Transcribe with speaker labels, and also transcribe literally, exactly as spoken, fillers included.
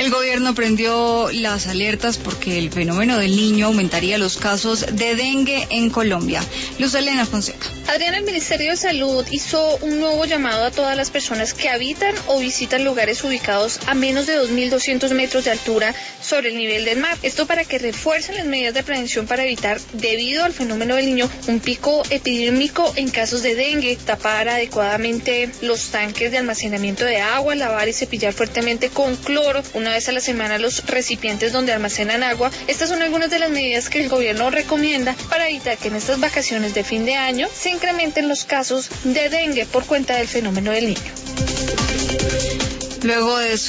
Speaker 1: El gobierno prendió las alertas porque el fenómeno del niño aumentaría los casos de dengue en Colombia. Luz Elena Fonseca.
Speaker 2: Adriana, el Ministerio de Salud hizo un nuevo llamado a todas las personas que habitan o visitan lugares ubicados a menos de dos mil doscientos metros de altura sobre el nivel del mar. Esto para que refuercen las medidas de prevención para evitar, debido al fenómeno del niño, un pico epidémico en casos de dengue. Tapar adecuadamente los tanques de almacenamiento de agua, lavar y cepillar fuertemente con cloro una vez a la semana los recipientes donde almacenan agua. Estas son algunas de las medidas que el gobierno recomienda para evitar que en estas vacaciones de fin de año se incrementen los casos de dengue por cuenta del fenómeno del niño.
Speaker 1: Luego de